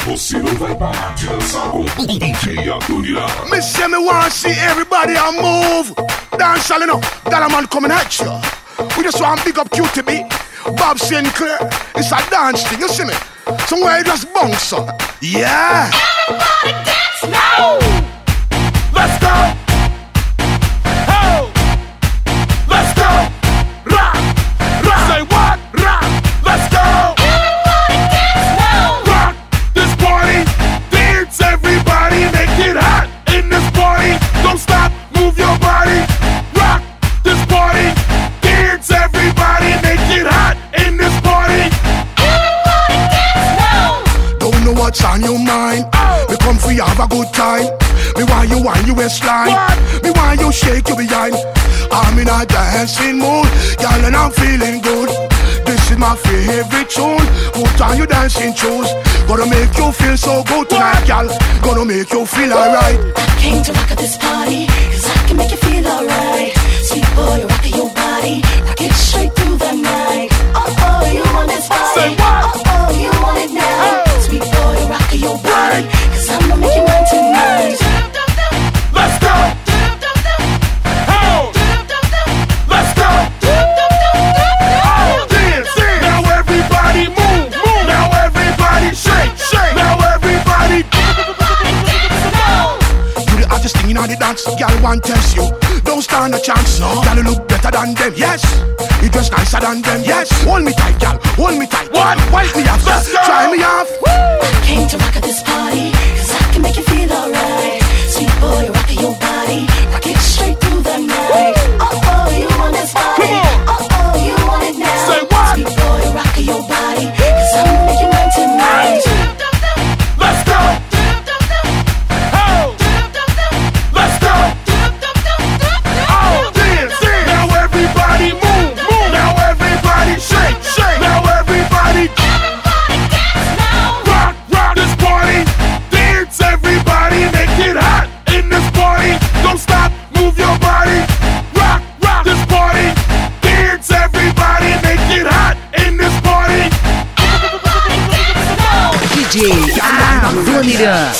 Você não vai parar de dançar com DJ Adonira. Me say me want see everybody a move. Dance all enough, that man coming at you. We just want big up QTB, Bob Sinclair. It's a dance thing, you see me? Somewhere you just bounce up. Yeah. Everybody dance now. Let's go. Oh. Let's go. Rock. Rock. Say what? Rock. Let's go. Everybody dance now. Rock this party. Dance everybody. Make it hot in this party. Don't stop. Move your body. Rock this party. Dance everybody. Make it hot in this party. Everybody dance now. Don't know what's on your mind. We come for you have a good time. Me want you on your waistline. Me want you shake your behind. I'm in a dancing mood, girl, and I'm feeling good. This is my favorite tune. Put on your dancing shoes. Gonna make you feel so good tonight, girl. Gonna make you feel alright. I came to rock at this party, cause I can make you feel alright. Sweet boy, rock your body, rock it straight through the night. Oh, you want this body? Say what? Oh, you want it now? Sweet boy, rock your body, cause I'ma make you mine tonight. Let's go. Oh. Let's go. Oh, dance. Now everybody move. Now everybody shake. Now everybody. You the hottest thing in the dance, girl, want test you. Don't stand a chance, no. Girl, you look better than them, yes. You dress nicer than them, yes. Hold me tight, girl, hold me tight. What? Wipe me off, try me off. I came to rock at this party, cause I can make you feel alright. Sweet boy, rock your body, rock it straight through the night. Oh, you want this body? Oh, you want it now? Say what? Sweet boy, rock your body, cause I'ma make you mine tonight. Let's go. Oh. Let's go. Oh, dance. Now everybody move. Now everybody shake. Now everybody. Dance now. Rock this party. Dance everybody. Make it hot in this party. Don't stop. Move your body. Rock this party. Dance everybody. Make it hot in this party. DJ Adonira.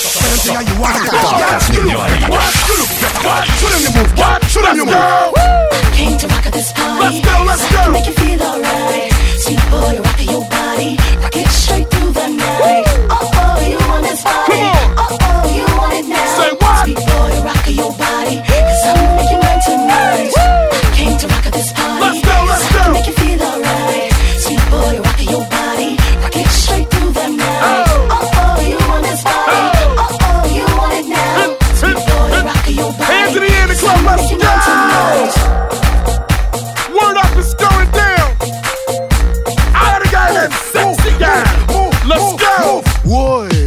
Came to rock at this party. Let's go. I can make you feel alright. Sweet boy, rock your body, rock it straight through the night. Oh, you want this body? Oh, you want it now? Say what? Sweet boy, rock your body, cause I'ma make you mine tonight. Came to rock at this party. Let's go. I can make you feel alright. Sweet boy, rock your body, rock it straight through the night. Oh, you want this body? Oh, you want it now? Sweet boy, rock your body. Hands in the air in the club, let's Make you go. mine tonight. Word up, it's going down. I had a guy that's sexy guy. Let's go. Whoa.